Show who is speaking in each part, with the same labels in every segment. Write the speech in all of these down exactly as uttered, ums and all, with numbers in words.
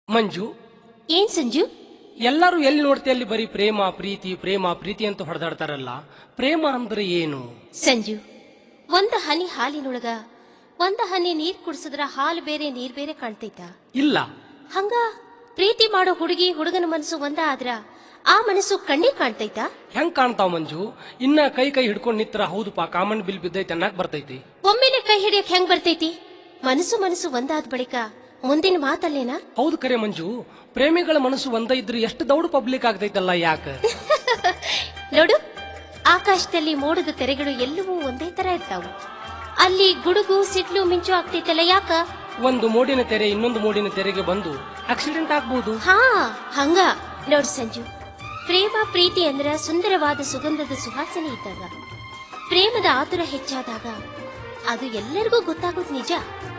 Speaker 1: ಮಂಜು,
Speaker 2: ಏನ್ ಸಂಜು?
Speaker 1: ಎಲ್ಲರೂ ಎಲ್ಲಿ ನೋಡ್ತಿ ಅಲ್ಲಿ ಬರೀ ಪ್ರೇಮ ಪ್ರೀತಿ ಪ್ರೇಮ ಪ್ರೀತಿ ಅಂತ ಹೊಡೆದಾಡ್ತಾರಲ್ಲ, ಪ್ರೇಮ ಅಂದ್ರೆ ಏನು?
Speaker 2: ಸಂಜು, ಒಂದ ಹನಿ ಹಾಲಿನೊಳಗ ಒಂದ ಹನಿ ನೀರ್ ಕುಡಿಸಿದ್ರ ಹಾಲು ಬೇರೆ ನೀರ್ ಬೇರೆ ಕಾಣ್ತೈತ?
Speaker 1: ಇಲ್ಲ.
Speaker 2: ಹಂಗ ಪ್ರೀತಿ ಮಾಡೋ ಹುಡುಗಿ ಹುಡುಗನ ಮನಸ್ಸು ಒಂದ ಆದ್ರ ಆ ಮನಸ್ಸು ಕಣ್ಣಿಗೆ ಕಾಣ್ತೈತ?
Speaker 1: ಹೆಂಗ್ ಕಾಣ್ತಾವ್ ಮಂಜು? ಇನ್ನ ಕೈ ಕೈ ಹಿಡ್ಕೊಂಡ್ ನಿತ್ರ ಹೌದಪ್ಪ ಕಾಮನ್ ಬಿಲ್ ಬಿದ್ದೈತೆ ಅನ್ನಕ್ ಬರ್ತೈತಿ.
Speaker 2: ಒಮ್ಮೆಲೆ ಕೈ ಹಿಡಿಯಕ್ ಹೆಂಗ್ ಬರ್ತೈತಿ? ಮನಸ್ಸು ಮನಸ್ಸು ಒಂದಾದ ಬಳಿಕ ಮುಂದಿನ ಮಾತಲ್ಲೇನಾ?
Speaker 1: ಹೌದು ಕರೆ ಮಂಜು, ಪ್ರೇಮಿಗಳ ಮನಸ್ಸು ಒಂದ ಇದ್ರೆ ಎಷ್ಟು ದೌಡ್ ಪಬ್ಲಿಕ್ ಆಗ್ತೈತಲ್ಲ. ಯಾಕ
Speaker 2: ನೋಡು, ಆಕಾಶದಲ್ಲಿ ಮೋಡದ ತೆರೆಗಳು ಎಲ್ಲವೂ ಒಂದೇ ತರ ಇರ್ತಾವು. ಅಲ್ಲಿ ಗುಡುಗು ಸಿಡ್ಲು ಮಿಂಚು ಆಗ್ತೈತಲ್ಲ, ಯಾಕ?
Speaker 1: ಒಂದು ಮೋಡಿನ ತೆರೆ ಇನ್ನೊಂದು ಮೋಡಿನ ತೆರೆಗೆ ಬಂದು ಆಕ್ಸಿಡೆಂಟ್ ಆಗ್ಬಹುದು.
Speaker 2: ಹಾ, ಹಂಗ ನೋಡು ಸಂಜು, ಪ್ರೇಮ ಪ್ರೀತಿ ಅಂದ್ರ ಸುಂದರವಾದ ಸುಗಂಧದ ಸುವಾಸನೆ ಇದ್ದಾಗ, ಪ್ರೇಮದ ಆತುರ ಹೆಚ್ಚಾದಾಗ ಅದು ಎಲ್ಲರಿಗೂ ಗೊತ್ತಾಗೋದು ನಿಜ.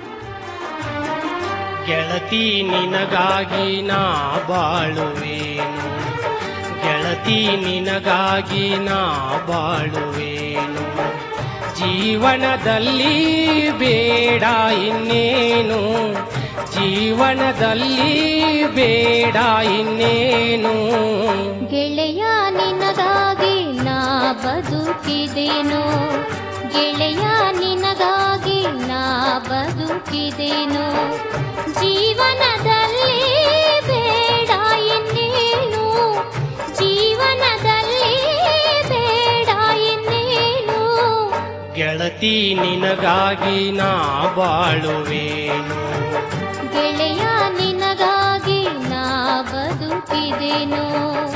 Speaker 1: ಗೆಳತಿ ನಿನಗಾಗಿ ನಾ ಬಾಳುವೇನು, ಗೆಳತಿ ನಿನಗಾಗಿ ನಾ ಬಾಳುವೇನು, ಜೀವನದಲ್ಲಿ ಬೇಡ ಇನ್ನೇನು, ಜೀವನದಲ್ಲಿ ಬೇಡ ಇನ್ನೇನು.
Speaker 2: ಗೆಳೆಯ ನಿನಗಾಗಿ ನಾ ಬದುಕಿದೇನೋ, ಗೆಳೆಯ ನಿನಗಾಗಿ ನಾ ಬದುಕಿದೇನೋ, ಜೀವನದಲ್ಲಿ ಬೇಡ ಇನ್ನೇನು, ಜೀವನದಲ್ಲಿ ಬೇಡ ಇನ್ನೇನು.
Speaker 1: ಗೆಳತಿ ನಿನಗಾಗಿ ನಾ ಬಾಳುವೇನು,
Speaker 2: ಗೆಳೆಯ ನಿನಗಾಗಿ ನಾ ಬದುಕಿದೇನೋ.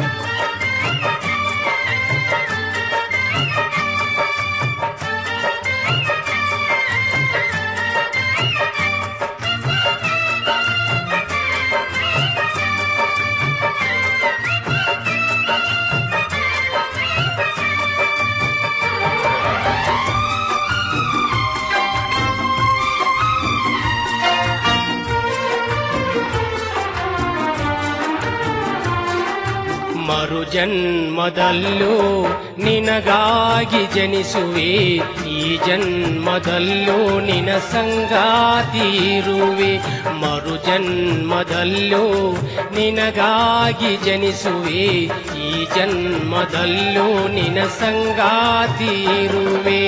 Speaker 1: ಮರು ಜನ್ಮದಲ್ಲೂ ನಿನಗಾಗಿ ಜನಿಸುವೆ, ಈ ಜನ್ಮದಲ್ಲೂ ನಿನ ಸಂಗಾತಿ ಇರುವೆ. ಮರು ಜನ್ಮದಲ್ಲೂ ನಿನಗಾಗಿ ಜನಿಸುವೆ, ಈ ಜನ್ಮದಲ್ಲೂ ನಿನ ಸಂಗಾತಿ ಇರುವೆ.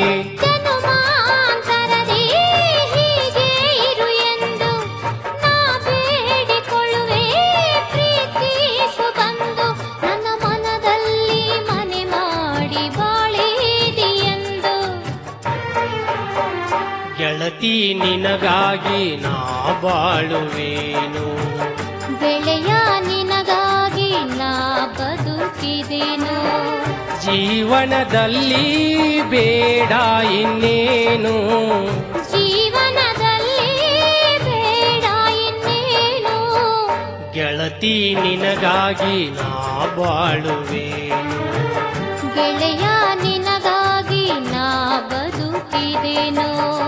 Speaker 1: ಗೆಳತಿ ನಿನಗಾಗಿ ನಾ ಬಾಳುವೇನು,
Speaker 2: ಗೆಳೆಯ ನಿನಗಾಗಿ ನಾ ಬದುಕಿದೇನೋ,
Speaker 1: ಜೀವನದಲ್ಲಿ ಬೇಡ ಇನ್ನೇನು,
Speaker 2: ಜೀವನದಲ್ಲಿ ಬೇಡ ಇನ್ನೇನು.
Speaker 1: ಗೆಳತಿ ನಿನಗಾಗಿ ನಾ ಬಾಳುವೇನು,
Speaker 2: ಗೆಳೆಯ ನಿನಗಾಗಿ ನಾ ಬದುಕಿದೇನೋ.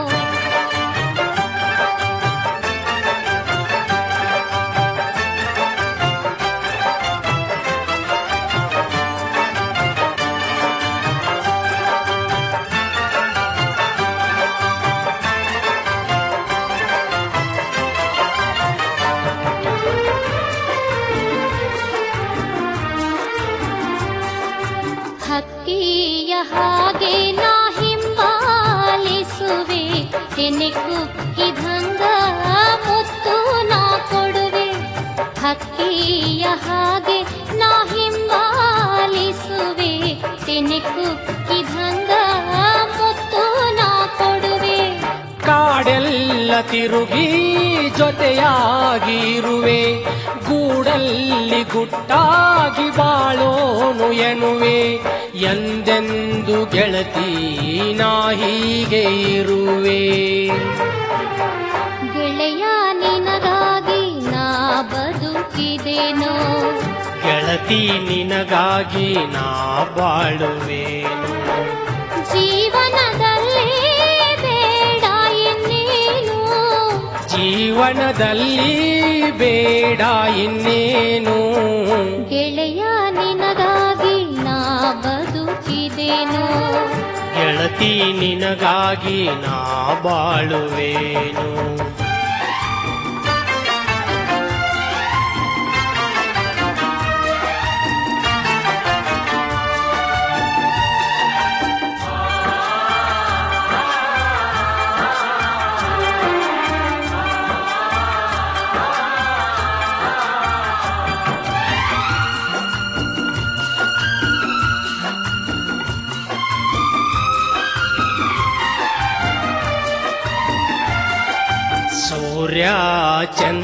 Speaker 2: ಹಕ್ಕಿಯ ಹಾಗೆ ನಾ ಹಿಂಬಾಲಿಸುವೆ, ಕೆನೆ ಕುಕ್ಕಿದಂಗ ಮುತ್ತು ನಾ ಕೊಡುವೆ. ಹಕ್ಕಿಯ ಹಾಗೆ ನಾ ಹಿಂಬಾಲಿಸುವೆ, ಕೆನೆ ಕುಕ್ಕಿದಂಗ ಮುತ್ತು ನಾ ಕೊಡುವೆ.
Speaker 1: ಕಾಡೆಲ್ಲ ತಿರುಗಿ ಜೊತೆಯಾಗಿರುವೆ, ಗೂಡಲ್ಲಿ ಗುಟ್ಟಾಗಿ ಬಾಳೋನು ಎನ್ನುವೆ. ಎಂದೆಂದು ಗೆಳತಿ ನಾ ಹೀಗೆ ಇರುವೆ,
Speaker 2: ಗೆಳೆಯ ನಿನಗಾಗಿ ನಾ ಬದುಕಿದೇನೋ,
Speaker 1: ಗೆಳತಿ ನಿನಗಾಗಿ ನಾ ಬಾಳುವೇನು,
Speaker 2: ಜೀವನದಲ್ಲಿ ಬೇಡ ಇನ್ನೇನು,
Speaker 1: ಜೀವನದಲ್ಲಿ ಬೇಡ ಇನ್ನೇನು.
Speaker 2: ಗೆಳೆಯ ನಿನಗಾಗಿ ನಾ ಬದುಕಿದೇನೋ,
Speaker 1: ಗೆಳತಿ ನಿನಗಾಗಿ ನಾ ಬಾಳುವೇನು.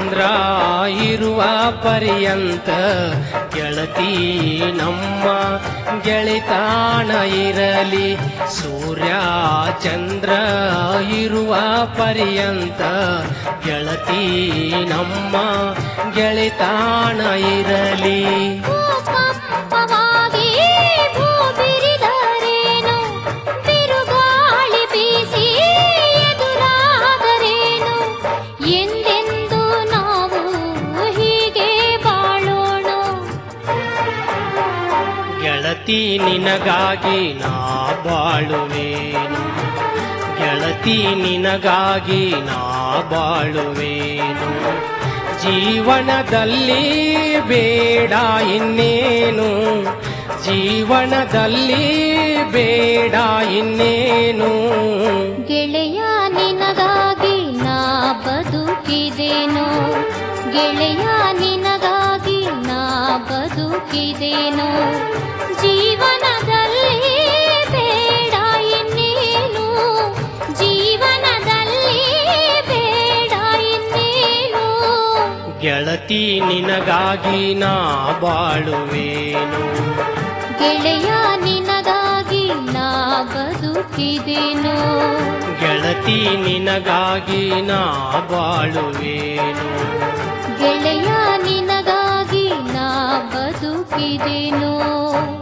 Speaker 1: ಚಂದ್ರ ಇರುವ ಪರ್ಯಂತ ಗೆಳತಿ ನಮ್ಮ ಗೆಳಿತಾಣ ಇರಲಿ. ಸೂರ್ಯ ಚಂದ್ರ ಇರುವ ಪರ್ಯಂತ ಗೆಳತಿ ನಮ್ಮ ಗೆಳಿತಾಣ ಇರಲಿ.
Speaker 2: ಭೂಕಂಪವಾಗಿ ಭೂ ಬಿರಿದರೇನು, ಬಿರುಗಾಳಿ ಬೀಸಿ ಎದುರಾದರೇನು, ಎಂದೆಂದು ನಾವು ಹೀಗೆ ಬಾಳೋಣ.
Speaker 1: ಗೆಳತಿ ನಿನಗಾಗಿ ನಾ ಬಾಳುವೇನು, ಗೆಳತಿ ನಿನಗಾಗಿ ನಾ ಬಾಳುವೇನು. ಜೀವನದಲ್ಲಿ ಬೇಡ ಇನ್ನೇನು, ಜೀವನದಲ್ಲಿ ಬೇಡ ಇನ್ನೇನು.
Speaker 2: ಗೆಳೆಯ ನಿನಗಾಗಿ ನಾ ಬದುಕಿದೇನೋ, ಗೆಳೆಯ ನಿನಗಾಗಿ ನಾ ಬದುಕಿದೇನೋ. ಜೀವನದಲ್ಲಿ ಬೇಡ ಇನ್ನೇನು, ಜೀವನದಲ್ಲಿ ಬೇಡ ಇನ್ನೇನು.
Speaker 1: ಗೆಳತಿ ನಿನಗಾಗಿ ನಾ ಬಾಳುವೇನು,
Speaker 2: ಗೆಳೆಯ ನಿನಗಾಗಿ ನಾ ಬದುಕಿದೇನೋ.
Speaker 1: ಗೆಳತಿ ನಿನಗಾಗಿ ನಾ ಬಾಳುವೇನು,
Speaker 2: ಗೆಳೆಯ ನಿನಗಾಗಿ ನಾ ಬದುಕಿದೇನೋ.